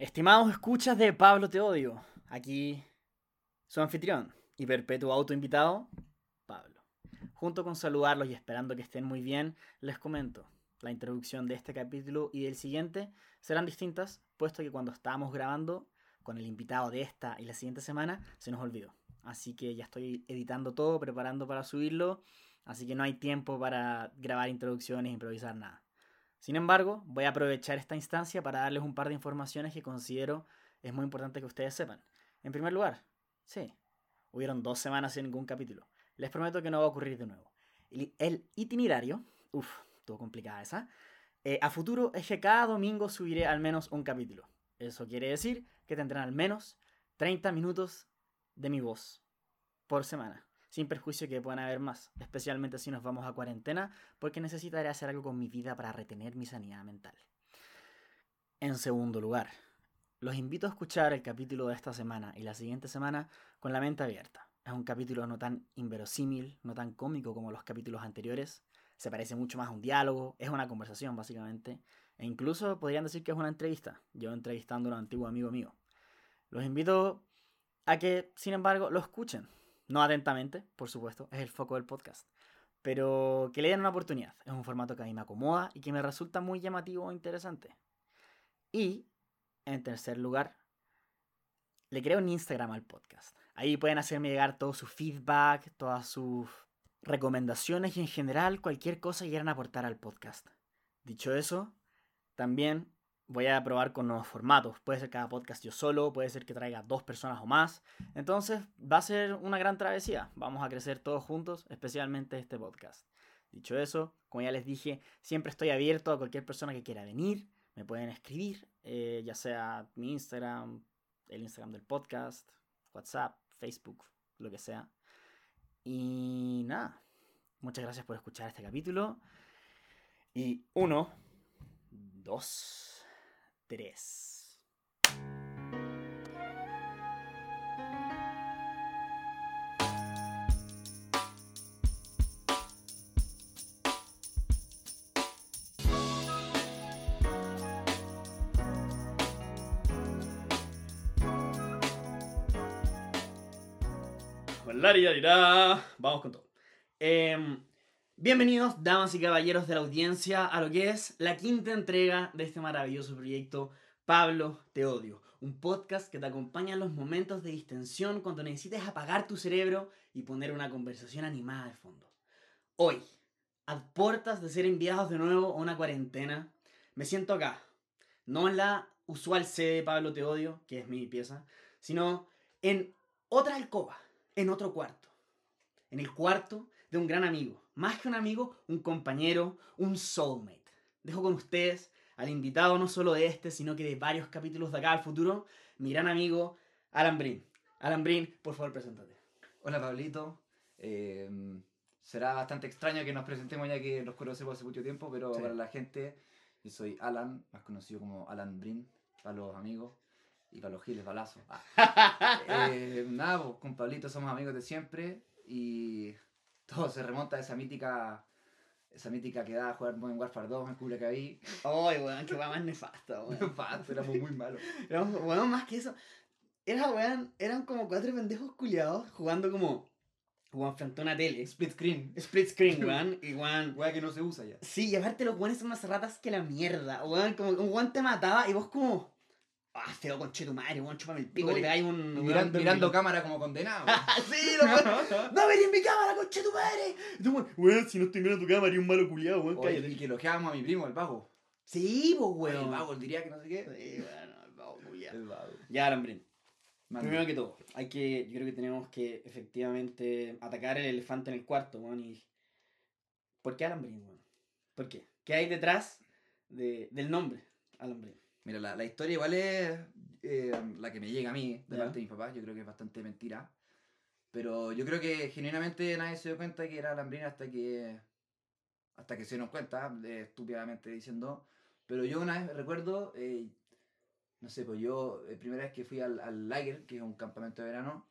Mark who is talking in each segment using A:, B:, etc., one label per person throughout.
A: Estimados escuchas de Pablo Te Odio, aquí su anfitrión y perpetuo autoinvitado, Pablo. Junto con saludarlos y esperando que estén muy bien, les comento, la introducción de este capítulo y del siguiente serán distintas, puesto que cuando estábamos grabando con el invitado de esta y la siguiente semana, se nos olvidó. Así que ya estoy editando todo, preparando para subirlo, así que no hay tiempo para grabar introducciones e improvisar nada. Sin embargo, voy a aprovechar esta instancia para darles un par de informaciones que considero es muy importante que ustedes sepan. En primer lugar, sí, hubieron 2 semanas sin ningún capítulo. Les prometo que no va a ocurrir de nuevo. El itinerario, estuvo complicada esa. A futuro es que cada domingo subiré al menos un capítulo. Eso quiere decir que tendrán al menos 30 minutos de mi voz por semana, sin perjuicio que puedan haber más, especialmente si nos vamos a cuarentena, porque necesitaré hacer algo con mi vida para retener mi sanidad mental. En segundo lugar, los invito a escuchar el capítulo de esta semana y la siguiente semana con la mente abierta. Es un capítulo no tan inverosímil, no tan cómico como los capítulos anteriores. Se parece mucho más a un diálogo, es una conversación básicamente. E incluso podrían decir que es una entrevista, yo entrevistando a un antiguo amigo mío. Los invito a que, sin embargo, lo escuchen. No atentamente, por supuesto, es el foco del podcast. Pero que le den una oportunidad. Es un formato que a mí me acomoda y que me resulta muy llamativo e interesante. Y, en tercer lugar, le creo un Instagram al podcast. Ahí pueden hacerme llegar todo su feedback, todas sus recomendaciones y en general cualquier cosa que quieran aportar al podcast. Dicho eso, también voy a probar con nuevos formatos. Puede ser cada podcast yo solo, puede ser que traiga 2 personas o más. Entonces va a ser una gran travesía. Vamos a crecer todos juntos, especialmente este podcast. Dicho eso, como ya les dije, siempre estoy abierto a cualquier persona que quiera venir. Me pueden escribir, ya sea mi Instagram, el Instagram del podcast, WhatsApp, Facebook, lo que sea. Y nada, muchas gracias por escuchar este capítulo. Y 1, 2, 3. Vamos con todo. Bienvenidos, damas y caballeros de la audiencia, a lo que es la quinta entrega de este maravilloso proyecto Pablo Te Odio. Un podcast que te acompaña en los momentos de distensión cuando necesites apagar tu cerebro y poner una conversación animada de fondo. Hoy, a puertas de ser enviados de nuevo a una cuarentena, me siento acá. No en la usual sede de Pablo Te Odio, que es mi pieza, sino en otra alcoba, en otro cuarto. En el cuarto de un gran amigo. Más que un amigo, un compañero, un soulmate. Dejo con ustedes al invitado no solo de este, sino que de varios capítulos de acá al futuro, mi gran amigo Alan Brin. Alan Brin, por favor, preséntate.
B: Hola Pablito, será bastante extraño que nos presentemos ya que nos conocemos hace mucho tiempo, pero
A: Sí.
B: para la gente, yo soy Alan, más conocido como Alan Brin, para los amigos y para los giles balazos. Nada, pues con Pablito somos amigos de siempre y todo se remonta a esa mítica quedada a jugar Modern Warfare 2 en Culiacán.
A: Ay, weón, qué weón más nefasta, weón.
B: Éramos muy malos.
A: Weón, más que eso. Eran como 4 pendejos culiados jugando como frente a una tele.
B: Split screen.
A: Split screen, weón. Y weón.
B: Weá que no se usa ya.
A: Sí, y aparte los weones son más ratas que la mierda. Weón, como un weón te mataba y vos como. Ah, feo conchetumare, weón, chúpame el pico,
B: No,
A: le pegáis un.
B: mirando cámara como condenado.
A: Sí, los weón. ¡No veréis mi cámara, conchetumare! Y tú, weón, si no estoy mirando tu cámara y un malo culiado, weón, cállate.
B: Y que elogiábamos a mi primo, el vago.
A: Sí, pues,
B: Oye,
A: weón.
B: el vago, él diría que no sé qué.
A: Sí, weón, el vago culiado.
B: El vago.
A: Ya, Alambrín.
B: Mande.
A: Primero que todo, yo creo que tenemos que efectivamente atacar el elefante en el cuarto, weón. Y ¿por qué Alambrín, weón? ¿Por qué? ¿Qué hay detrás del nombre Alambrín?
B: Mira, la historia igual es la que me llega a mí, de
A: Ya.
B: parte de mis papás. Yo creo que es bastante mentira. Pero yo creo que genuinamente nadie se dio cuenta que era Alambrina hasta que se dieron cuenta, estúpidamente diciendo. Pero yo una vez recuerdo, no sé, pues yo, primera vez que fui al Lager, que es un campamento de verano,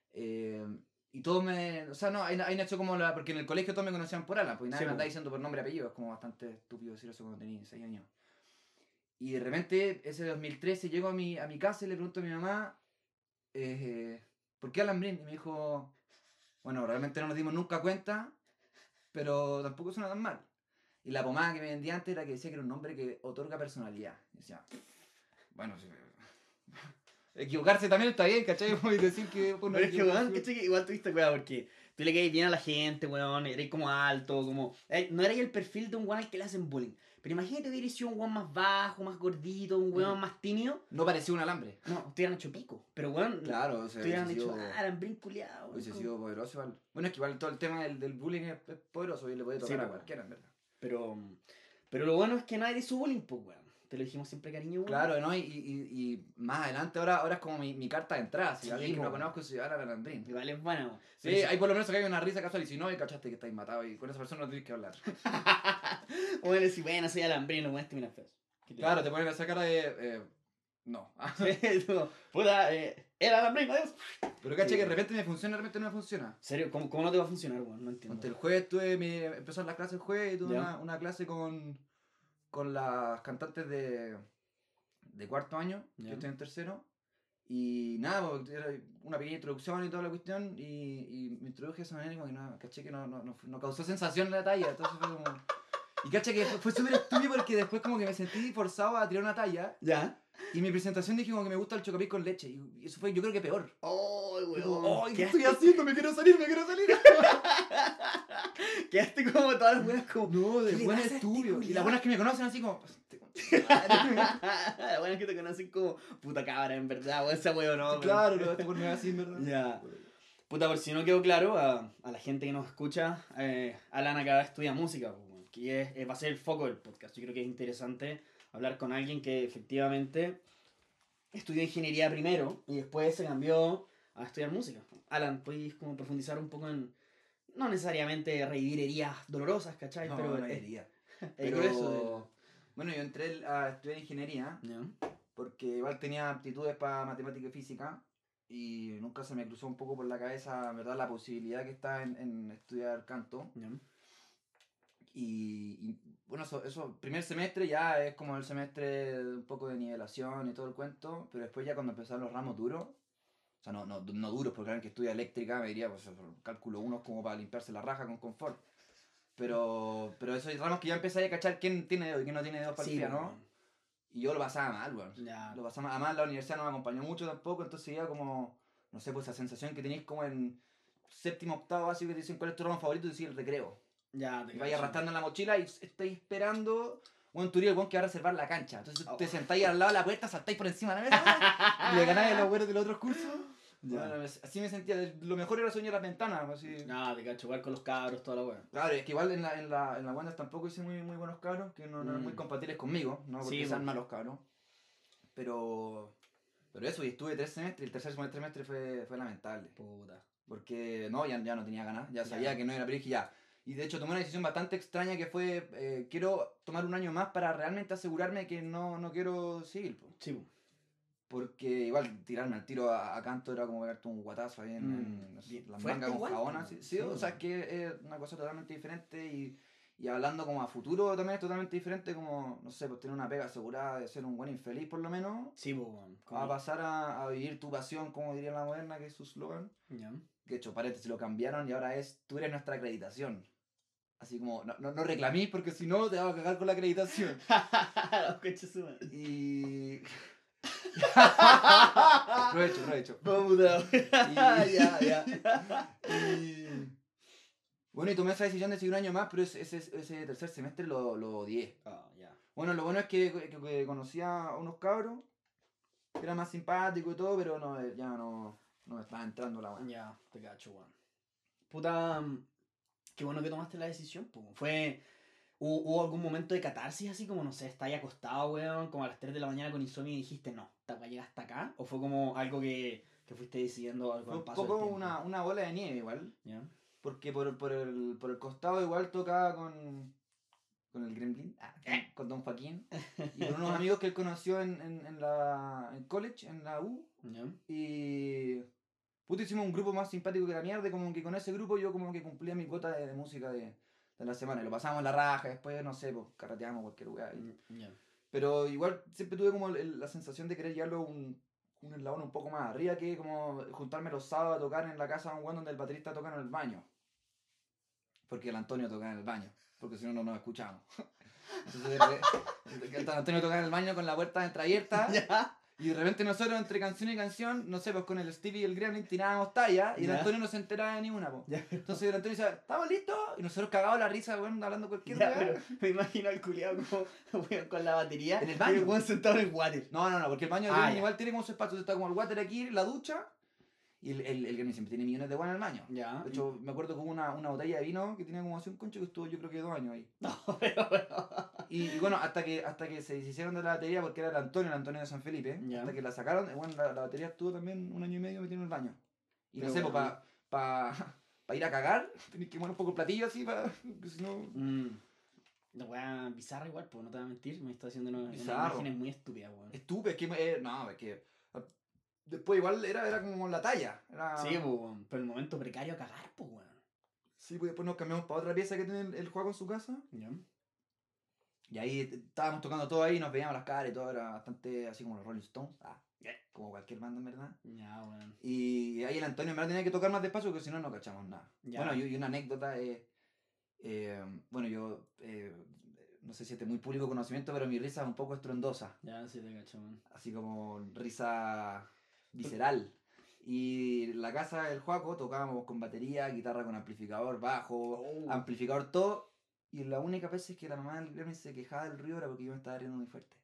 B: y todos me. O sea, no, ahí nació como la. Porque en el colegio todos me conocían por Alan, pues nadie
A: Sí,
B: me
A: po.
B: andaba diciendo por nombre y apellido. Es como bastante estúpido decir eso cuando tenía 6 años. Y de repente, ese 2013, llego a mi casa y le pregunto a mi mamá, ¿por qué Alambrín? Y me dijo, bueno, realmente no nos dimos nunca cuenta, pero tampoco suena tan mal. Y la pomada que me vendía antes era que decía que era un nombre que otorga personalidad. Y decía, bueno, sí, equivocarse también está bien, ¿cachai? Y decir que fue una
A: Pero es que, weón,
B: equivocación.
A: ¿cachai? Que igual tuviste cuidado porque tú le caes bien a la gente, weón, eres como alto, como... no eres el perfil de un weón al que le hacen bullying. Pero imagínate hubiera sido un weón más bajo, más gordito, un weón más tímido.
B: No parecía un alambre.
A: No, te hubieran hecho pico. Pero weón,
B: Claro, o sea,
A: te hubieran
B: hubiese
A: dicho,
B: sido,
A: Alambrín culiado.
B: hubiese sido poderoso igual. Bueno, es que igual todo el tema del bullying es poderoso y le puede tocar
A: Sí,
B: a
A: po.
B: cualquiera, en verdad.
A: Pero lo bueno es que nadie hizo bullying, pues, weón. Te lo dijimos siempre, cariño, weón.
B: Claro, ¿no? Y más adelante ahora es como mi carta de entrada. Si
A: Sí,
B: alguien que
A: po.
B: no conozco se llama Alambrín.
A: Igual es bueno, weón.
B: Sí,
A: Pero
B: hay por lo menos que hay una risa casual y si no, y cachaste que estáis matado y con esa persona no tenés que hablar.
A: bueno, si bueno, soy Alambrín, lo muestro una feos.
B: Claro, te ponen esa cara de... no.
A: Puta, era Alambrín, adiós.
B: Pero caché
A: Sí.
B: que de repente me funciona, de repente no me funciona.
A: ¿En serio? ¿Cómo no te va a funcionar, weón? No entiendo.
B: Ante el jueves empezaron las clases el jueves y tuve
A: Ya.
B: una clase con las cantantes de cuarto año,
A: Ya.
B: yo estoy en tercero. Y nada, pues, era una pequeña introducción y toda la cuestión. Y me introduje de esa manera y como que no, caché que no causó sensación la talla. Entonces fue como... Y caché que fue súper estúpido porque después como que me sentí forzado a tirar una talla.
A: ¿Ya?
B: Y en mi presentación dije como que me gusta el chocapic con leche. Y eso fue, yo creo que peor.
A: ¡Oh,
B: Fue
A: weón!
B: como, ¡ay, qué
A: Quedaste-
B: estoy haciendo! ¡Me quiero salir, me quiero salir!
A: Quedaste como todas las weas como...
B: No,
A: ¿Qué
B: de
A: le
B: buena
A: pasa a este
B: estúpido. Y
A: culiao?
B: las buenas que me conocen así como...
A: Las buenas que te conocen como puta cabra, en verdad, weón, esa weón, no,
B: Claro, no, este por me va así, en verdad.
A: Ya. Puta, por si no quedó claro, a la gente que nos escucha, Alan acá estudia música, pues, weón, que va a ser el foco del podcast. Yo creo que es interesante hablar con alguien que efectivamente estudió ingeniería primero y después se cambió a estudiar música. Alan, ¿puedes como profundizar un poco en, no necesariamente revivir heridas dolorosas, ¿cachai?
B: No,
A: pero
B: no
A: es
B: diría.
A: Pero eso
B: Bueno, yo entré a estudiar ingeniería
A: ¿Ya?
B: porque igual tenía aptitudes para matemática y física y nunca se me cruzó un poco por la cabeza, en verdad, la posibilidad que está en estudiar canto.
A: ¿Ya?
B: Bueno, eso, primer semestre ya es como el semestre de un poco de nivelación y todo el cuento, pero después ya cuando empezaron los ramos duros, o sea, no duros, porque alguien que estudia eléctrica me diría, pues cálculo 1 es como para limpiarse la raja con confort. Pero esos ramos que ya empecé a cachar quién tiene dedo y quién no tiene dedos para el piano.
A: weón.
B: Y yo lo pasaba mal, weón.
A: Ya.
B: Lo pasaba mal. Además, la universidad no me acompañó mucho tampoco, entonces iba como, no sé, pues esa sensación que tenéis como en séptimo, octavo básico que te dicen cuál es tu ramo favorito y decís el recreo.
A: Ya, te
B: Y vais
A: cacho.
B: arrastrando en la mochila y estáis esperando. Bueno, tú eres el weón que va a reservar la cancha. Entonces
A: Oh.
B: te sentáis al lado de la puerta, saltáis por encima de la mesa y le ganáis a los güeros de los otros cursos.
A: Ya.
B: Bueno, así me sentía. Lo mejor era soñar las ventanas. Así.
A: Nada, te cacho, jugar con los cabros, toda la wea.
B: Claro, es que igual en la Wanderers tampoco hice muy buenos cabros, que no eran muy compatibles conmigo, no porque
A: Sí,
B: sean
A: po.
B: malos cabros. Pero eso, y estuve 3 semestres, y el tercer semestre fue lamentable.
A: Puta.
B: Porque no, ya no tenía ganas, ya sabía
A: Ya.
B: que no era pero dije ya. Y de hecho tomé una decisión bastante extraña que fue, quiero tomar un año más para realmente asegurarme que no quiero seguir. Po.
A: Sí, po.
B: Porque igual tirarme al tiro a canto era como pegarte un guatazo ahí en
A: Bien
B: las
A: fuerte
B: mangas con
A: igual,
B: jabón
A: po.
B: así. Sí,
A: Sí.
B: o sea, es que es una cosa totalmente diferente y hablando como a futuro también es totalmente diferente como, no sé, pues tener una pega asegurada de ser un buen infeliz por lo menos,
A: Sí, po, weón.
B: a pasar a vivir tu pasión, como diría la moderna, que es su slogan.
A: Ya.
B: De hecho, paréntesis, lo cambiaron y ahora es, tú eres nuestra acreditación. Así como, no reclamís porque si no te vas a cagar con la acreditación.
A: Los coches suman.
B: Y... Provecho.
A: Puta. Ya.
B: Y... Bueno, y tomé esa decisión de seguir un año más, pero ese tercer semestre lo odié.
A: Ah, ya.
B: Bueno, lo bueno es que conocía a unos cabros, que era más simpático y todo, pero ya no me estaba entrando la weá.
A: Ya, te cacho, weón. Puta. Qué bueno que tomaste la decisión, po. ¿Hubo algún momento de catarsis así como, no sé, estás ahí acostado, weón, como a las 3 de la mañana con insomnio y dijiste, no, esta weá llega hasta acá? ¿O fue como algo que fuiste decidiendo algo
B: Fue
A: al
B: un
A: paso del
B: poco
A: tiempo?
B: una bola de nieve igual,
A: ¿Ya?
B: porque por el costado igual tocaba con el Gremlin, con Don Joaquín, y con unos amigos que él conoció en college, en la U,
A: ¿Ya?
B: y puto hicimos un grupo más simpático que la mierda, y como que con ese grupo yo como que cumplía mi cuota de música de la semana, y lo pasábamos la raja, después, no sé, pues carreteábamos cualquier weá.
A: Ya.
B: Pero igual siempre tuve como la sensación de querer llevarlo un eslabón un poco más arriba, que como juntarme los sábados a tocar en la casa de un weón donde el baterista toca en el baño. Porque el Antonio toca en el baño, porque si no, no nos escuchamos. Entonces, el Antonio toca en el baño con la puerta entreabierta.
A: Ya.
B: Y de repente nosotros entre canción y canción, no sé, pues con el Stevie y el Gremlin tirábamos talla y el
A: Ya.
B: Antonio no se enteraba de ninguna, po.
A: Ya.
B: Entonces el Antonio decía, ¿estamos listos? Y nosotros cagados la risa, weón, hablando cualquier
A: Ya,
B: weá.
A: pero me imagino al culiado como weón, con la batería.
B: En el baño.
A: Y el weón sentado en el water.
B: No, porque el baño del
A: Ah,
B: Gremlin
A: ya.
B: igual tiene como su espacio, está como el water aquí, la ducha. Y el Gremlin siempre tiene millones de weá en el baño.
A: Ya.
B: De hecho, me acuerdo con una botella de vino que tenía como así un concho que estuvo yo creo que 2 años ahí.
A: No, pero.
B: Y bueno, hasta que se deshicieron de la batería porque era el Antonio de San Felipe,
A: Ya.
B: hasta que la sacaron, bueno, la batería estuvo también 1 año y medio metida en el baño. Y
A: Pero
B: no sé, pues
A: bueno.
B: para ir a cagar, tenés que mover un poco el platillo así, porque si no...
A: La weá bizarra igual, pues no te voy a mentir, me está haciendo unas
B: Bizarro.
A: imágenes muy estúpidas, weón.
B: Estúpido, es que... no, es que... Después igual era como la talla. Era...
A: Sí, pues, weón, pero el momento precario a cagar, pues, weón.
B: Sí, pues después nos cambiamos para otra pieza que tiene el juego en su casa.
A: Ya.
B: Y ahí estábamos tocando todo ahí, nos veíamos las caras y todo, era bastante así como los Rolling Stones. Como cualquier banda en verdad.
A: Ya, weón.
B: Y ahí el Antonio en verdad tenía que tocar más despacio porque si no, no cachamos nada.
A: Ya.
B: Bueno, y una anécdota es... bueno, yo... no sé si este es muy público conocimiento, pero mi risa es un poco estrondosa.
A: Ya, sí te cacho, weón.
B: Así como risa visceral. Y en la casa del Juaco tocábamos con batería, guitarra con amplificador, bajo, amplificador, todo. Y la única vez es que la mamá del Gremlin se quejaba del ruido era porque yo me estaba riendo muy fuerte.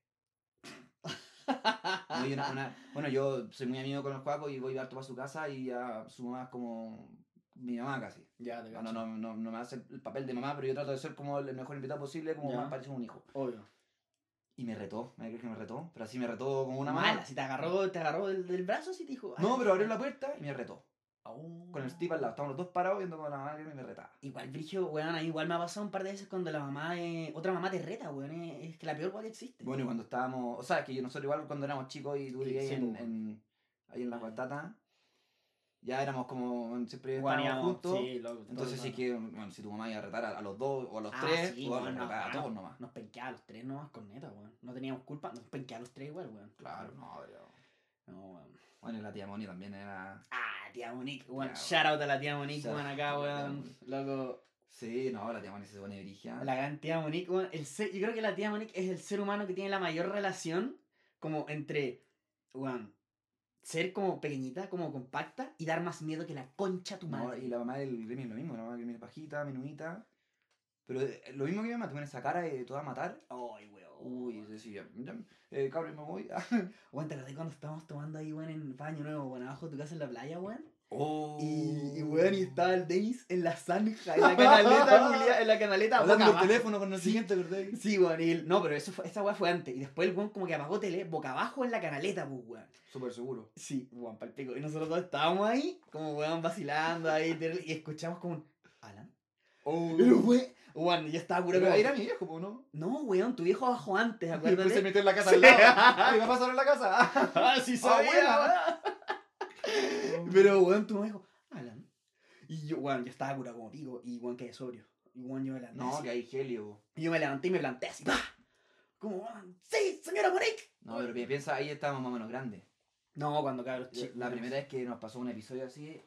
B: No, y bueno, yo soy muy amigo con el Juaco y voy harto para su casa y ya su mamá es como mi mamá casi.
A: Ya, te cacho.
B: No me hace el papel de mamá, pero yo trato de ser como el mejor invitado posible, como
A: Ya.
B: más parece un hijo.
A: Obvio.
B: Y me retó, ¿me crees que me retó? Pero así me retó como una
A: Mala,
B: mala.
A: si te agarró del brazo, sí te dijo.
B: No, pero abrió la puerta y me retó.
A: Oh.
B: Con el Steve al lado, estábamos los dos parados viendo como la mamá y me retaba.
A: Igual, Brigio, weón, a mí igual me ha pasado un par de veces cuando la mamá, otra mamá te reta, weón, es que la peor weón que existe.
B: Bueno, y cuando estábamos, o sea, es que nosotros igual cuando éramos chicos y tú vivías
A: Sí,
B: ahí en la Guatata, ya éramos como, siempre
A: Weón,
B: estábamos juntos.
A: Sí, loco,
B: Entonces sí que, bueno, si tu mamá iba a retar a los dos o a los
A: Ah,
B: tres,
A: sí,
B: tú vas a
A: weón,
B: retar a todos nomás.
A: Nos penqueaba a los tres nomás con neta, weón. No teníamos culpa, nos penqueaba a los tres igual, weón.
B: Claro, no, pero...
A: No, weón.
B: Bueno, y la tía Moni también era...
A: Tía Monique, weón.
B: Ya,
A: Shout out a la tía Monique,
B: Shout
A: weón,
B: out
A: acá,
B: a la tía
A: weón.
B: Monique.
A: Loco.
B: Sí, no, la tía Moni se pone brigia.
A: La gran tía Monique, weón. Yo creo que la tía Monique es el ser humano que tiene la mayor relación como entre, weón, ser como pequeñita, como compacta y dar más miedo que la concha a tu
B: No,
A: madre.
B: y la mamá del Gremlin es lo mismo, la mamá del Gremlin es bajita, menudita. Pero lo mismo que mi mamá, con esa cara de toda matar.
A: Ay, weón.
B: Uy, decía, cabrón, me voy.
A: Weón, ¿te acordás cuando estábamos tomando ahí, weón, en Baño Nuevo, weón, abajo de tu casa en la playa, weón?
B: Oh.
A: Weón, y estaba el Denis en la zanja, en la canaleta, Julia, en la canaleta,
B: hablando
A: boca
B: del
A: abajo.
B: teléfono con el siguiente, ¿verdad?
A: Sí, weón, no, pero esa weá fue antes. Y después el weón como que apagó tele, boca abajo en la canaleta, pues, weón.
B: Súper seguro.
A: Sí, weón, palpico. Y nosotros todos estábamos ahí, como weón, vacilando ahí, y escuchamos como un... ¿Alan?
B: Oh.
A: Pero weón, yo estaba curado.
B: Pero era mi viejo, pues, ¿no?
A: No, weón, tu viejo bajó antes,
B: Después
A: acuérdate.
B: se metió en la casa al lado. ¿Qué va a pasar en la casa?
A: Ah, sí, sabía. Pero, weón, tu mamá dijo, Alan. Y yo, weón, yo estaba curado como pico, y weón, quedé sobrio. Y weón, yo me levanté.
B: No,
A: así.
B: que hay helio.
A: Y yo me levanté y me planté así, ¡pah! Como, weón, ¡sí, señora Monique!
B: No, pero piensa, ahí estábamos más o menos grandes.
A: No, cuando cabros chicos.
B: La primera vez que nos pasó un episodio así,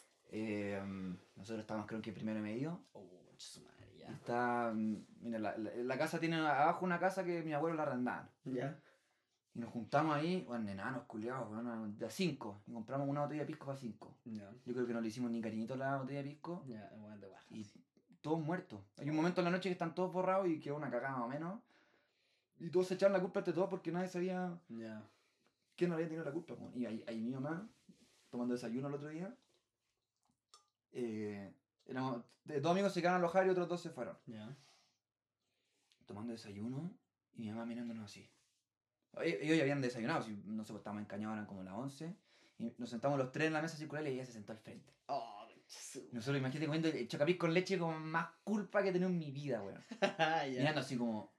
B: nosotros estábamos creo que en primero y medio.
A: Oh, su madre, ya.
B: Está, mira, la casa tiene abajo una casa que mi abuelo la arrendaba.
A: Ya.
B: Y nos juntamos ahí, bueno, enanos, culiados, bueno, de a 5. Y compramos una botella de pisco para 5.
A: Ya.
B: Yo creo que no le hicimos ni cariñito a la botella de pisco.
A: Ya, weón, de baja.
B: Y todos muertos. Hay un momento en la noche que están todos borrados y quedó una cagada más o menos. Y todos se echaron la culpa entre todos porque nadie sabía
A: Ya.
B: quién había tenido la culpa. Po. Y ahí mi mamá, tomando desayuno el otro día, dos amigos se quedaron a alojar y otros dos se fueron.
A: Ya.
B: Tomando desayuno y mi mamá mirándonos así. Ellos ya habían desayunado, si no sé, pues estábamos encañados, eran como las 11. Y nos sentamos los tres en la mesa circular y ella se sentó al frente.
A: Oh,
B: Y nosotros, imagínate comiendo el chocapic con leche con más culpa que he tenido en mi vida, weón. Mirando así como...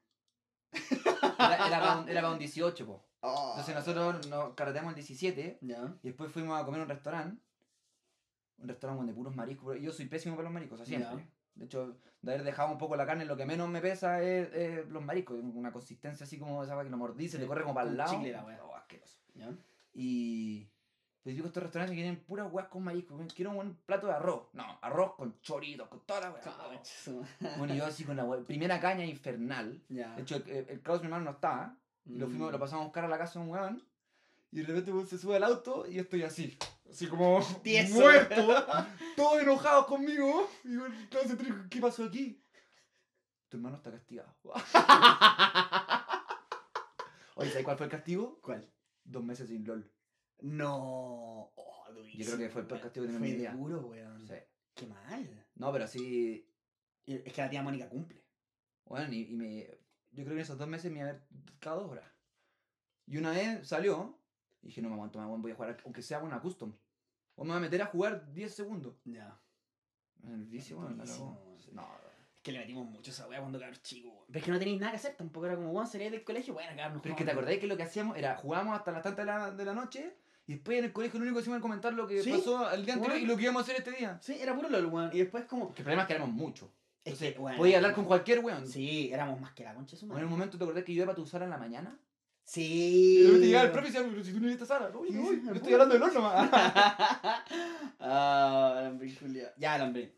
B: Era para un 18, po.
A: Oh.
B: Entonces nosotros nos carreteamos el 17
A: Ya.
B: y después fuimos a comer a un restaurante. Un restaurante de puros mariscos. Yo soy pésimo para los mariscos, o sea, siempre.
A: Ya.
B: De hecho, de haber dejado un poco la carne, lo que menos me pesa es los mariscos. Una consistencia así como esa que lo mordí, se te corre como para el lado.
A: Chicle la wea.
B: Oh, asqueroso.
A: ¿Ya?
B: Y pues digo, estos restaurantes que tienen puras weas con mariscos. Quiero un buen plato de arroz. No, arroz con choritos, con toda la wea.
A: Concha su-
B: Bueno, y yo así con la wea. Primera caña infernal.
A: Ya.
B: De hecho, el Klaus, mi hermano, no estaba. Y lo pasamos a buscar a la casa de un weón. Y de repente weón, se sube al auto y yo estoy así. Así como
A: Tieso.
B: muerto. Todos enojados conmigo. Y yo, Klaus, ¿qué pasó aquí? Tu hermano está castigado. Oye, ¿sabes cuál fue el castigo?
A: ¿Cuál?
B: 2 meses sin LOL.
A: No. Oh, durísimo,
B: Yo creo que fue el peor
A: weón.
B: castigo que tengo en mi vida.
A: Fue duro, weón.
B: Sí.
A: Qué mal.
B: No, pero así.
A: Es que la tía Mónica cumple.
B: Bueno, y me. Yo creo que en esos 2 meses me iba a ver cada 2 horas. Y una vez salió. Y dije, no me aguanto más, voy a jugar, aunque sea una custom. O me voy a meter a jugar 10 segundos.
A: Ya.
B: El vicio, bueno, la
A: Durísimo,
B: cagó.
A: weón.
B: No,
A: Es que le metimos mucho a esa weá cuando cabros chicos, weón. Pero es que no tenéis nada que hacer, tampoco era como, weón, salíais del colegio, bueno, cabrón.
B: pero es que te acordáis que lo que hacíamos era jugábamos hasta las tantas de la noche. Y después en el colegio lo único que hacíamos era comentar lo que
A: ¿Sí?
B: pasó el día anterior
A: Bueno.
B: y lo que íbamos a hacer este día.
A: Sí, era puro LOL, weón. Y después como...
B: Porque el problema es que éramos muchos.
A: Es
B: Entonces,
A: que, weón,
B: podía hablar
A: éramos-
B: con cualquier weón.
A: Sí, éramos más que la concha de su
B: O en
A: madre.
B: un momento te acordás que yo iba para tu sala en la mañana.
A: Sí.
B: Y de repente llegaba el profe y decía, pero si tú no viniste a sala. No, yo voy, yo estoy hablando de LOL nomás.
A: Ah, Alambrín, Julia. Ya, Alambrín.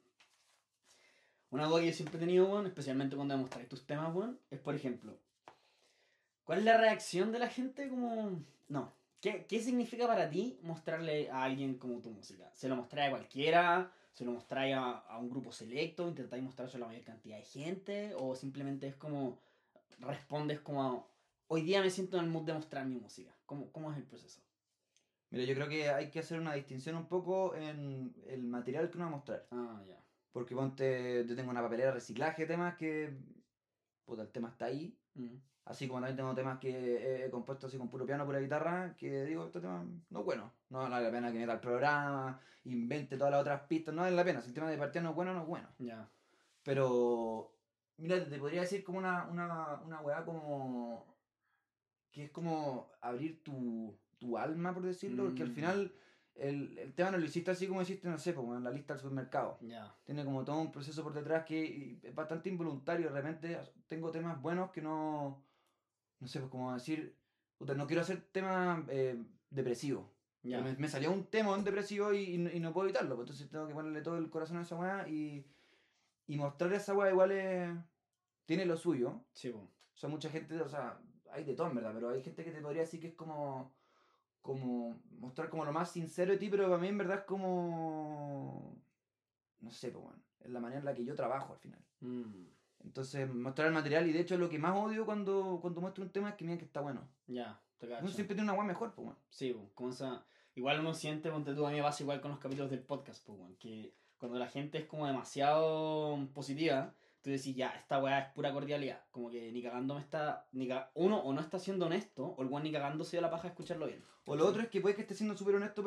A: Una duda que yo siempre he tenido, weón, especialmente cuando demostráis tus temas, weón, es por ejemplo, ¿cuál es la reacción de la gente como... No, ¿qué significa para ti mostrarle a alguien como tu música? ¿Se lo mostráis a cualquiera? ¿Se lo mostráis a un grupo selecto? ¿Intentáis mostrárselo a la mayor cantidad de gente? ¿O simplemente es como... respondes como... Hoy día me siento en el mood de mostrar mi música? ¿Cómo es el proceso?
B: Mira, yo creo que hay que hacer una distinción un poco en el material que uno va a mostrar.
A: Ah, ya.
B: Porque ponte, yo tengo una papelera de reciclaje de temas que... Puta, el tema está ahí.
A: Mm.
B: Así como también tengo temas que he compuesto así con puro piano, pura guitarra, que digo, este tema no es bueno. No vale la pena que meta el programa, invente todas las otras pistas, no vale la pena. Si el tema de partida no es bueno, no es bueno.
A: Ya.
B: Pero, mira, te podría decir como una weá como... que es como abrir tu alma, por decirlo, porque al
A: Mm.
B: final el tema no lo hiciste así como hiciste, no sé, como en la lista del supermercado.
A: Ya.
B: Tiene como todo un proceso por detrás que es bastante involuntario. De repente tengo temas buenos que no sé, pues como decir, puta, no quiero hacer temas depresivos.
A: Ya.
B: Pero me salió un tema depresivo y no puedo evitarlo, pues entonces tengo que ponerle todo el corazón a esa weá y mostrar esa weá igual tiene lo suyo.
A: Sí, po.
B: O sea, mucha gente, o sea, hay de todo en verdad, pero hay gente que te podría decir que es como mostrar como lo más sincero de ti, pero para mí en verdad es como, no sé, pues bueno, es la manera en la que yo trabajo al final.
A: Mm.
B: Entonces, mostrar el material y de hecho lo que más odio cuando muestro un tema es que miren que está bueno.
A: Ya, te cacho.
B: Uno siempre tiene una weá mejor, pues bueno.
A: Sí, po, como esa... Igual uno siente, ponte tú, a mí me pasa igual con los capítulos del podcast, pues, weón, que cuando la gente es como demasiado positiva, tú decís, ya, esta weá es pura cordialidad, como que ni cagando me está... Uno o no está siendo honesto, o el weón ni cagando se dio la paja de escucharlo bien.
B: O lo otro es que puede que esté siendo súper honesto,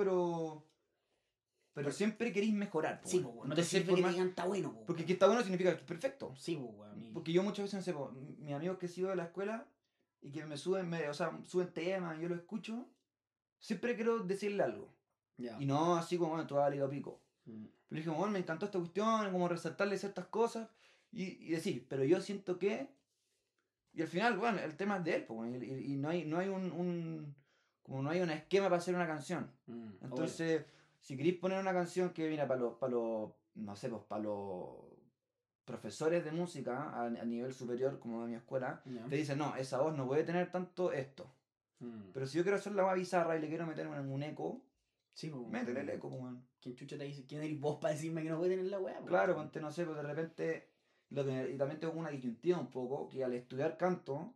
B: pero siempre queréis mejorar, pues
A: Sí,
B: bueno.
A: pues, no te
B: Entonces,
A: sirve
B: por
A: que te
B: más-
A: digan está bueno, po,
B: porque
A: weón.
B: que está bueno significa que es perfecto.
A: Sí, pues, weón.
B: Porque yo muchas veces, no sé, po, mis amigos que sigo de la escuela y que me suben, o sea, suben temas y yo lo escucho, siempre quiero decirle algo.
A: Ya.
B: Y no así como, bueno, tú vas a pico.
A: Mm.
B: Pero dije, bueno, me encantó esta cuestión, como resaltarle ciertas cosas y decir, pero yo siento que... Y al final, bueno, el tema es de él, pues, y no hay como no hay un esquema para hacer una canción.
A: Mm,
B: Entonces, si queréis poner una canción que, mira, para los, no sé, pues, para los profesores de música a nivel superior, como de mi escuela,
A: obvio. Ya.
B: te dicen, no, esa voz no puede tener tanto esto.
A: Mm.
B: Pero si yo quiero hacer la voz bizarra y le quiero meter en un eco,
A: Sí, pues.
B: métele el eco, pues, weón.
A: ¿Quién chucha te dice? ¿Quién eres vos para decirme que no puede tener la weá? po,
B: Claro,
A: weón?
B: ponte, no sé, pues de repente, y también tengo una disyuntiva un poco, que al estudiar canto,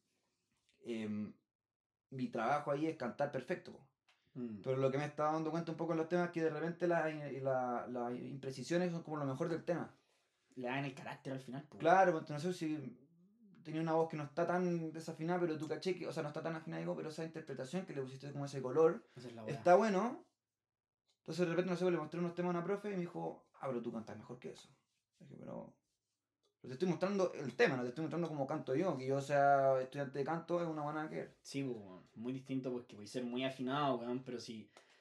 B: mi trabajo ahí es cantar perfecto, po.
A: Mm.
B: Pero lo que me estaba dando cuenta un poco en los temas es que de repente las imprecisiones son como lo mejor del tema.
A: Le dan el carácter al final, pues.
B: Claro, pues no sé si tenía una voz que no está tan desafinada, pero tú caché que, o sea, no está tan afinada, digo, pero esa interpretación que le pusiste como ese color,
A: Esa es la weá.
B: está bueno. Entonces de repente, no sé, le mostré unos temas a una profe y me dijo, ah, pero tú cantas mejor que eso. Dije, pero te estoy mostrando el tema, no te estoy mostrando cómo canto yo, que yo sea estudiante de canto es una buena que ver.
A: Sí, pues, weón. Muy distinto, pues que puede ser muy afinado, weón, pero si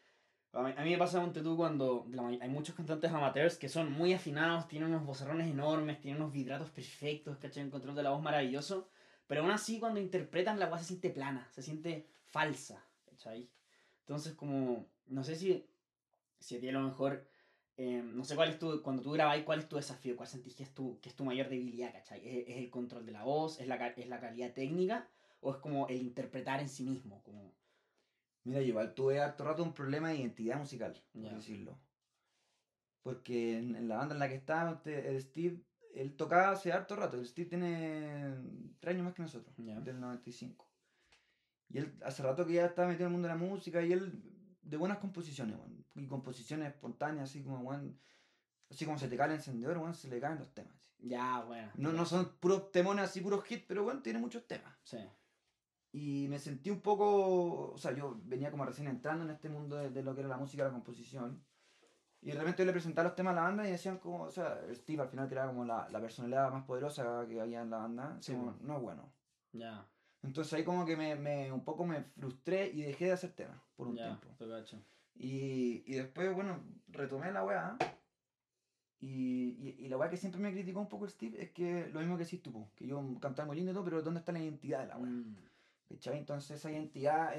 A: A mí me pasa, ponte tú, cuando hay muchos cantantes amateurs que son muy afinados, tienen unos vocerrones enormes, tienen unos vibratos perfectos, ¿cachai? Un control de la voz maravilloso, pero aún así cuando interpretan la voz se siente plana, se siente falsa, ¿cachai? Entonces como, no sé si a ti a lo mejor, no sé cuál es tu, cuando tú grabáis, cuál es tu desafío, cuál sentís que es tu mayor debilidad, ¿cachai? ¿Es el control de la voz? ¿Es la calidad técnica? ¿O es como el interpretar en sí mismo? Como,
B: Mira, yo igual tuve harto rato un problema de identidad musical, por
A: ya,
B: decirlo. Porque en la banda en la que estaba, el Steve, él tocaba hace harto rato. El Steve tiene 3 años más que nosotros,
A: ya,
B: del 95. Y él hace rato que ya estaba metido en el mundo de la música y él de buenas composiciones, weón. Y composiciones espontáneas, así como, weón, así como se te cae el encendedor, weón, se le caen los temas. Así.
A: ya, bueno,
B: No,
A: te
B: no
A: cacho.
B: son puros temones así, puros hits, pero weón, tiene muchos temas.
A: Sí,
B: Y me sentí un poco, o sea, yo venía como recién entrando en este mundo de lo que era la música, la composición. Y de repente yo le presentaba los temas a la banda y decían como, o sea, Steve al final que era como la personalidad más poderosa que había en la banda,
A: sí,
B: decía como,
A: po.
B: no es bueno.
A: Ya,
B: Entonces ahí como que un poco me frustré y dejé de hacer temas por un
A: ya,
B: tiempo.
A: te cacho.
B: Y después, bueno, retomé la weá. Y la weá que siempre me criticó un poco el Steve es que lo mismo que decís tú, po, que yo cantaba muy lindo y todo, pero ¿dónde está la identidad de la weá?
A: Mm,
B: ¿Cachai? Entonces esa identidad,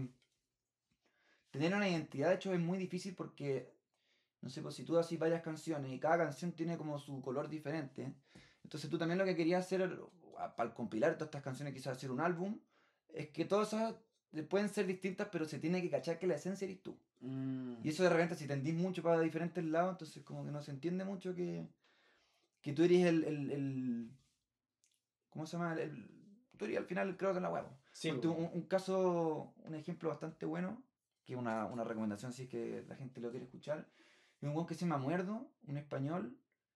B: tener una identidad de hecho es muy difícil porque, no sé, pues si tú haces varias canciones y cada canción tiene como su color diferente, entonces tú también lo que querías hacer, para compilar todas estas canciones, quizás hacer un álbum, es que todas esas pueden ser distintas, pero se tiene que cachar que la esencia eres tú.
A: mm,
B: Y eso de repente si tendís mucho para diferentes lados, entonces como que no se entiende mucho que tú eres ¿cómo se llama? Tú eres al final el creador de la web.
A: sí,
B: Ponte
A: po.
B: un caso, un ejemplo bastante bueno, que es una recomendación si es que la gente lo quiere escuchar. Es un weón que se llama Muerdo, un español,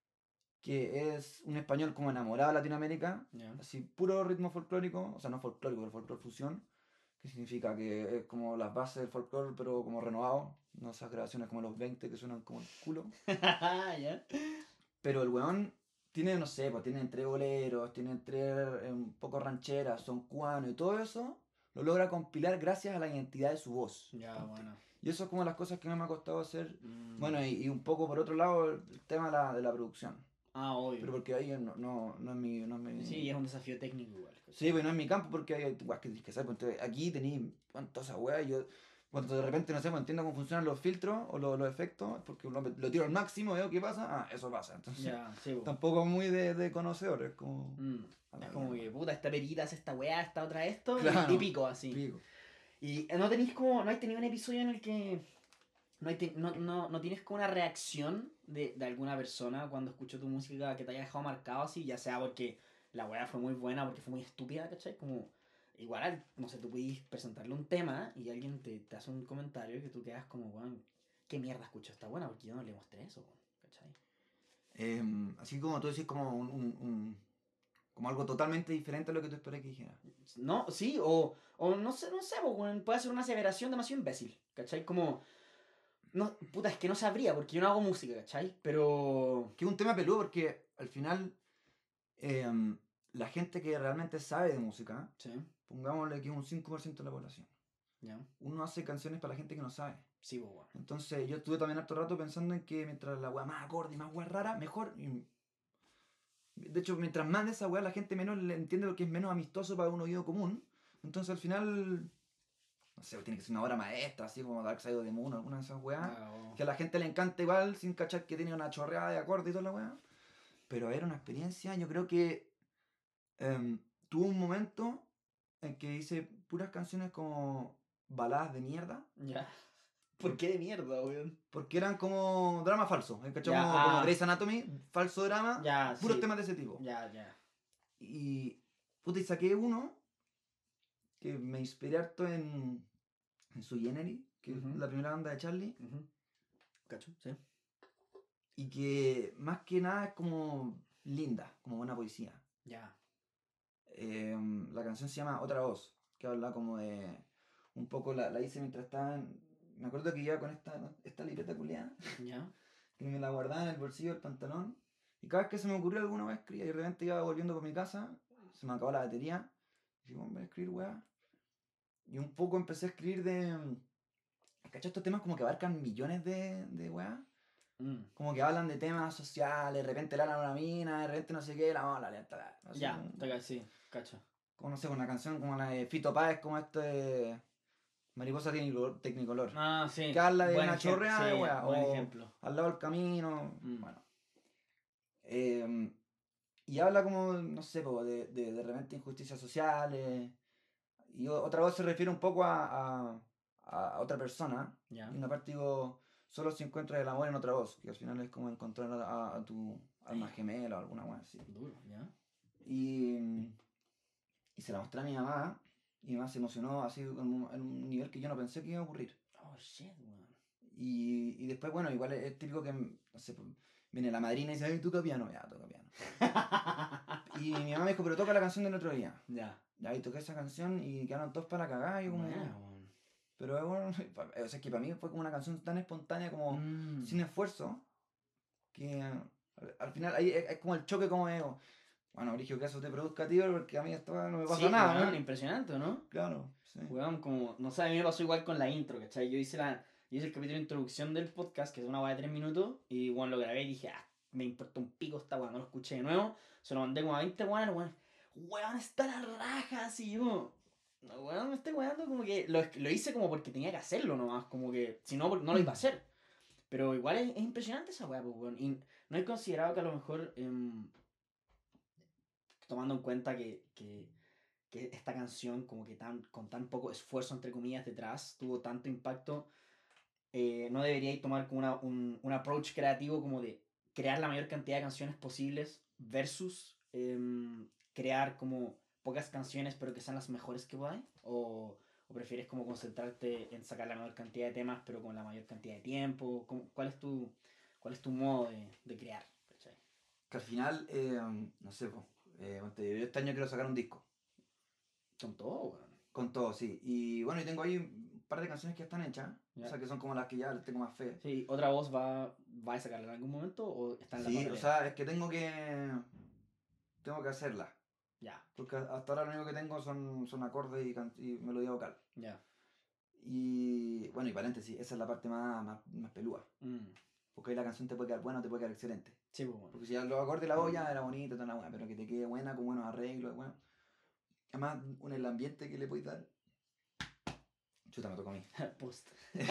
B: que es un español como enamorado de Latinoamérica,
A: Ya,
B: así puro ritmo folclórico, o sea, no folclórico, pero folclore fusión, que significa que es como las bases del folclore, pero como renovado, no esas grabaciones como los 20 que suenan como el culo.
A: ya,
B: Pero el weón tiene, no sé, pues tiene entre boleros, tiene entre un poco rancheras, son cubanos y todo eso lo logra compilar gracias a la identidad de su voz.
A: ya,
B: Ponte.
A: bueno.
B: Y eso es como las cosas que más me ha costado hacer.
A: Mm,
B: Bueno, y un poco por otro lado el tema de la producción.
A: ah, obvio.
B: Pero porque ahí no es mi. No es
A: Sí,
B: mi...
A: es un desafío técnico igual,
B: Sí,
A: ¿cachai?
B: pues no es mi campo porque hay weas que tienes que saber. Ponte, aquí tenéis toda esa wea y yo. Cuando de repente no sé, pues entiendo cómo funcionan los filtros o los efectos, porque lo tiro al máximo, veo qué pasa, eso pasa. Entonces,
A: Ya, sí, po.
B: tampoco muy de conocedor, es como
A: Mm,
B: a
A: es
B: la
A: como
B: mierda.
A: que, puta, esta perita hace esta weá, esta otra esto, y
B: Claro,
A: pico, así.
B: pico.
A: Y no tenéis como, no hay tenido un episodio en el que no tienes como una reacción de alguna persona cuando escuchó tu música que te haya dejado marcado así, ya sea porque la weá fue muy buena, porque fue muy estúpida, ¿cachai? Como, igual, no sé, tú pudiste presentarle un tema y alguien te hace un comentario que tú quedas como, weón, ¿qué mierda escucho esta buena? Porque yo no le mostré eso, ¿cachai?
B: Así como tú decís, como como algo totalmente diferente a lo que tú esperé que dijera.
A: No, sí, o no sé, pues, weón, puede ser una aseveración demasiado imbécil, ¿cachai? Como, no, puta, es que no sabría porque yo no hago música, ¿cachai? Pero...
B: Que es un tema peludo porque al final la gente que realmente sabe de música,
A: Sí,
B: pongámosle que es un 5% de la población.
A: ya.
B: Uno hace canciones para la gente que no sabe.
A: Sí, pues, weón.
B: Entonces yo estuve también harto rato pensando en que mientras la weá más acorde y más weá rara, mejor. Y de hecho, mientras más de esa weá la gente menos le entiende lo que es menos amistoso para un oído común. Entonces al final, no sé, tiene que ser una obra maestra, así como Dark Side of the Moon o alguna de esas weas.
A: Ah, oh.
B: Que a la gente le encanta igual, sin cachar que tiene una chorreada de acorde y toda la weá. Pero era una experiencia, yo creo que tuvo un momento en que hice puras canciones como baladas de mierda.
A: Ya. ¿Por
B: por-
A: qué de mierda, weón?
B: Porque eran como drama falso. ¿Cachai?
A: Ya,
B: Como Grey's Anatomy, falso drama,
A: ya,
B: puros
A: sí.
B: temas de ese tipo.
A: Ya, ya.
B: Y, puta, y saqué uno que me inspiré harto en Sui Generis, que es
A: Ujú,
B: la primera banda de Charlie,
A: ujú. ¿Cacho? Sí.
B: y que más que nada es como linda, como buena poesía.
A: Ya.
B: La canción se llama Otra Voz, que habla como de... Un poco la hice mientras estaba Me acuerdo que iba con esta libreta culiada,
A: Ya.
B: que me la guardaba en el bolsillo del pantalón, y cada vez que se me ocurrió alguna vez escribía, y de repente iba volviendo por mi casa, se me acabó la batería, y dije, bueno, voy a escribir weá. Y un poco empecé a escribir ¿Cachai? Estos temas como que abarcan millones de weas.
A: Mm.
B: Como que hablan de temas sociales, de repente le hablan a una mina, de repente no sé qué, la lenta, no sé,
A: Ya, sí, cacho.
B: como no sé, una canción como la de Fito Páez, como este Mariposa Tecnicolor,
A: Ah, sí,
B: que habla de
A: buen
B: una
A: ejemplo,
B: chorreada de
A: sí,
B: weá,
A: buen
B: o
A: ejemplo.
B: al lado del camino,
A: Mm.
B: bueno. Y habla como, no sé, po, de repente injusticias sociales, y otra voz se refiere un poco a otra persona,
A: Ya,
B: y una parte digo, solo si encuentras el amor en otra voz, que al final es como encontrar a tu alma gemela o alguna weá así.
A: duro, ya.
B: Y, y se la mostré a mi mamá, y mi mamá se emocionó así en un nivel que yo no pensé que iba a ocurrir.
A: Oh, shit, weón.
B: Y después, bueno, igual es típico que, no sé, pues, viene la madrina y dice, ay, toca piano, ya, toca piano. Y mi mamá me dijo, pero toca la canción del otro día.
A: Ya.
B: Ya, y toqué esa canción y quedaron todos para la cagada, y yo como...
A: Buena, weón.
B: Pero bueno, o sea, es que para mí fue como una canción tan espontánea, como
A: Mm.
B: sin esfuerzo, que al final ahí es como el choque como de, bueno, Brigio, que eso te produzca a ti, porque a mí esto no me pasa
A: Sí,
B: nada,
A: weón,
B: ¿eh?
A: impresionante, ¿no?
B: Claro, sí.
A: Weón, como, no sé, a mí me pasó igual con la intro, ¿cachai? Yo hice el capítulo de introducción del podcast, que es una weá de 3 minutos, y bueno, lo grabé y dije, ah, me importa un pico esta weá, no lo escuché de nuevo, se lo mandé como a 20 weones, weón, está la raja, así yo, no, weón, me estoy weando, como que lo hice como porque tenía que hacerlo nomás, como que, si no, no lo iba a hacer. Pero igual es impresionante esa weá, pues, weón, y no he considerado que a lo mejor, tomando en cuenta que esta canción, como que con tan poco esfuerzo, entre comillas, detrás, tuvo tanto impacto, no deberíais tomar como un approach creativo como de crear la mayor cantidad de canciones posibles versus crear como pocas canciones pero que sean las mejores que podáis, o prefieres como concentrarte en sacar la mayor cantidad de temas pero con la mayor cantidad de tiempo. ¿Cuál es tu modo de crear? ¿Cachai?
B: Que al final, no sé, pues, yo este año quiero sacar un disco.
A: Con todo, weón.
B: Con todo, sí. Y bueno, y tengo ahí un par de canciones que ya están hechas. O
A: Ya.
B: sea, que son como las que ya les tengo más fe.
A: Sí, ¿otra voz va a sacarla en algún momento o está en la
B: Sí, o
A: papelera?
B: sea, es que tengo que hacerlas.
A: Ya,
B: Porque hasta ahora lo único que tengo son acordes y melodía vocal.
A: ya.
B: Y bueno, y paréntesis, esa es la parte más pelúa.
A: Mm.
B: Porque ahí la canción te puede quedar buena o te puede quedar excelente.
A: Sí, pues bueno.
B: Porque si ya los acordes y la voz ya era bonito, toda la buena, pero que te quede buena con buenos arreglos, bueno. Además, el ambiente que le puedes dar. Chuta, me tocó a mí.
A: Post.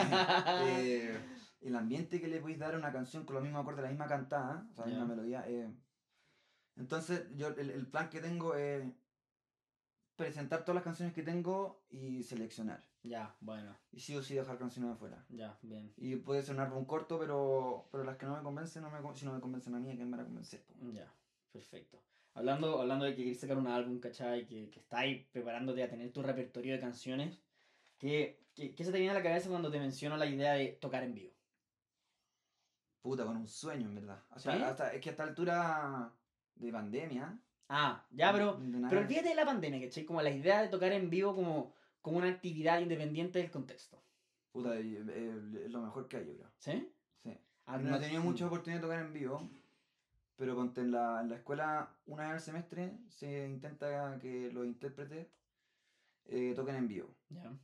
B: Eh, el ambiente que le podéis dar a una canción con los mismos acordes, la misma cantada, o sea, la misma
A: Ya,
B: melodía. Entonces, yo el plan que tengo es presentar todas las canciones que tengo y seleccionar.
A: ya, bueno,
B: Y sí o sí dejar canciones afuera.
A: ya, bien.
B: Y puede ser un álbum corto, pero las que no me convencen, si no me convencen a mí, ¿a quién me van a convencer? Po?
A: Ya, perfecto. Hablando de que quieres sacar un álbum, ¿cachai? Que estáis preparándote a tener tu repertorio de canciones, ¿qué se te viene a la cabeza cuando te menciono la idea de tocar en vivo?
B: Puta, con un sueño, en verdad.
A: ¿Sí?
B: Es que a esta altura de pandemia,
A: Ah, ya,
B: de
A: pero
B: nada
A: olvídate de la pandemia, ¿cachai? Como la idea de tocar en vivo como una actividad independiente del contexto.
B: puta, es lo mejor que hay, yo creo.
A: ¿Sí?
B: Sí.
A: Ah,
B: Yo no he tenido mucha oportunidad de tocar en vivo, pero ponte en la escuela, una vez al semestre, se intenta que los intérpretes toquen en vivo.
A: ya,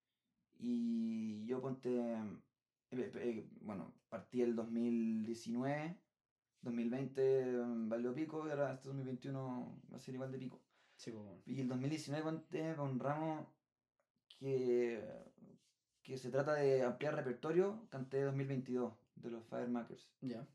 B: Y yo ponte, bueno, partí el 2019, 2020 valió pico, y ahora este 2021 va a ser igual de pico.
A: sí, pues bueno.
B: Y el 2019 ponte con un ramo que, que se trata de ampliar repertorio, canté 2022 de los Firemakers.
A: Ya.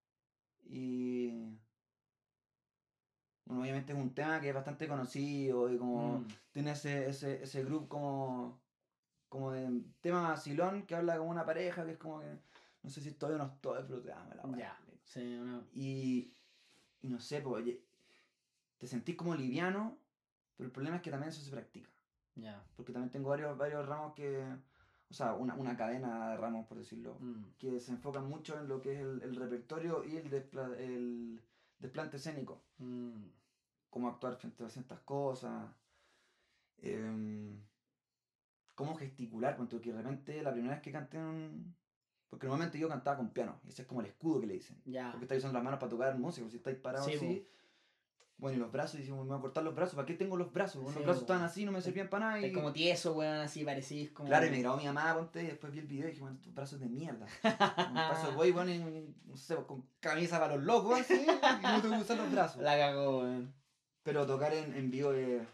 B: Y bueno, obviamente es un tema que es bastante conocido y como
A: Mm,
B: tiene ese grupo como de tema vacilón que habla como una pareja que es como que no sé si estoy o no estoy, pero te amo la weá.
A: ya. Sí, una...
B: Y, y no sé, pues, oye, te sentís como liviano, pero el problema es que también eso se practica.
A: Ya.
B: Porque también tengo varios ramos o sea, una cadena de ramos, por decirlo,
A: Mm,
B: que se enfocan mucho en lo que es el repertorio y el desplante escénico.
A: mm,
B: Cómo actuar frente a ciertas cosas, em, cómo gesticular, porque de repente la primera vez que canté porque normalmente yo cantaba con piano, y ese es como el escudo que le dicen,
A: ya.
B: porque estáis usando las manos para tocar música, si estáis parados
A: Sí, pues.
B: así, Bueno, y los brazos, decimos, me voy a cortar los brazos, ¿para qué tengo los brazos? Bueno,
A: Sí,
B: los brazos
A: weón.
B: estaban así, no me servían para nada
A: Estás
B: y...
A: como tieso, weón, así parecís como...
B: Claro, y me grabó mi mamá, ponte, y después vi el video y dije, bueno, estos brazos de mierda. Un paso voy, bueno, no sé, con camisa para los locos, así, y no tengo que usar los brazos.
A: La cagó, weón.
B: Pero tocar en vivo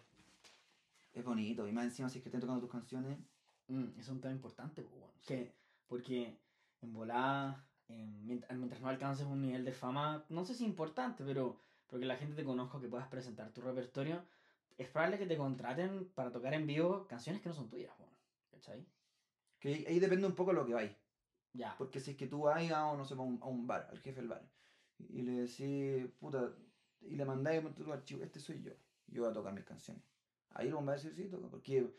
B: es bonito, y más encima si es que estén tocando tus canciones.
A: Es un tema importante, pues, weón. Porque en volada, mientras no alcances un nivel de fama, no sé si importante, pero que la gente te conozca, que puedas presentar tu repertorio, es probable que te contraten para tocar en vivo canciones que no son tuyas, weón. ¿Cachai?
B: Que ahí depende un poco de lo que vais.
A: Ya.
B: Porque si es que tú vas a, no sé, a un bar, al jefe del bar, y le decís, puta, y le mandáis tu archivo, este soy yo voy a tocar mis canciones. Ahí lo va a decir, sí, toca, porque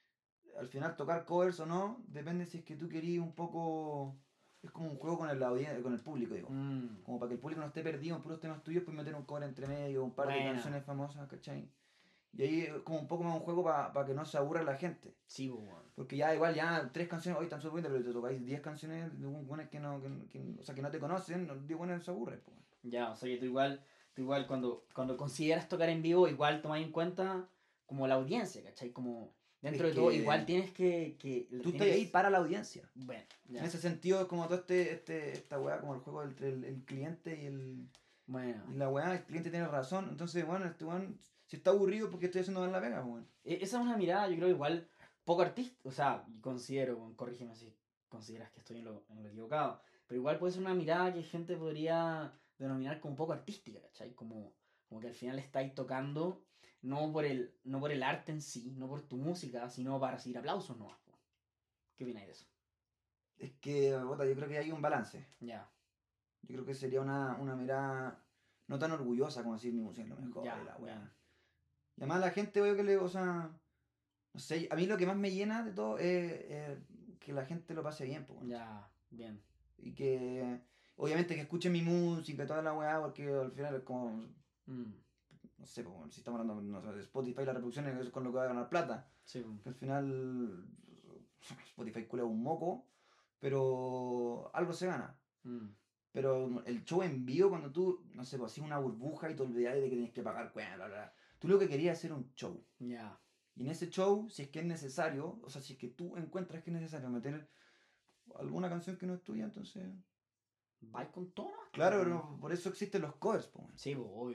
B: al final tocar covers o no, depende si es que tú querías un poco, es como un juego con con el público, digo.
A: Mm,
B: Como para que el público no esté perdido en puros temas tuyos, pues meter un cover entre medio, un par de
A: Buena.
B: canciones famosas, ¿cachai? Y ahí es como un poco más un juego para que no se aburra la gente.
A: Sí, pues, weón.
B: Porque ya igual, ya 3 canciones, hoy están súper buenas, pero te tocáis 10 canciones de un buenos o sea, que no te conocen, no, digo, bueno, se aburre, pues.
A: Ya, o sea que tú igual cuando consideras tocar en vivo, igual tomas en cuenta como la audiencia, ¿cachai? Como dentro
B: Es
A: de todo, igual
B: que
A: tienes que
B: tú
A: tienes
B: estás ahí para la audiencia.
A: Bueno,
B: En
A: ya.
B: ese sentido es como todo esta weá, como el juego entre el cliente
A: Bueno.
B: y la weá, el cliente tiene razón, entonces, bueno, este weón, si está aburrido porque estoy haciendo mal la pega, weón.
A: Esa es una mirada, yo creo, igual poco artista. O sea, y considero, bueno, corrígeme si consideras que estoy en lo equivocado. Pero igual puede ser una mirada que gente podría denominar como poco artística, ¿cachai? Como que al final estáis tocando no por el arte en sí, no por tu música, sino para recibir aplausos nomás, po. ¿Qué opináis de eso?
B: Es que, puta, yo creo que hay un balance.
A: Ya,
B: Yo creo que sería una mirada no tan orgullosa como decir mi música es lo mejor y
A: ya,
B: la
A: bien.
B: weá. Y además la gente, veo que o sea, no sé, a mí lo que más me llena de todo es que la gente lo pase bien, pues, weón.
A: Ya, bien.
B: Y que, obviamente, que escuchen mi música y toda la weá, porque al final es como,
A: Mm,
B: no sé, pues, si estamos hablando no sé, de Spotify, las reproducciones es con lo que va a ganar plata.
A: sí, po.
B: Que al final, Spotify cuela un moco, pero algo se gana.
A: Mm,
B: Pero el show en vivo, cuando tú, no sé, pues hacías una burbuja y te olvidabas de que tenías que pagar cuenta, bla, bla, bla. Tú lo que querías es hacer un show.
A: ya.
B: Y en ese show, si es que es necesario, o sea, si es que tú encuentras que es necesario meter alguna canción que no es tuya, entonces.
A: Vais con tono, po,
B: Claro,
A: weón.
B: pero por eso existen los covers, pues.
A: Sí, po, obvio.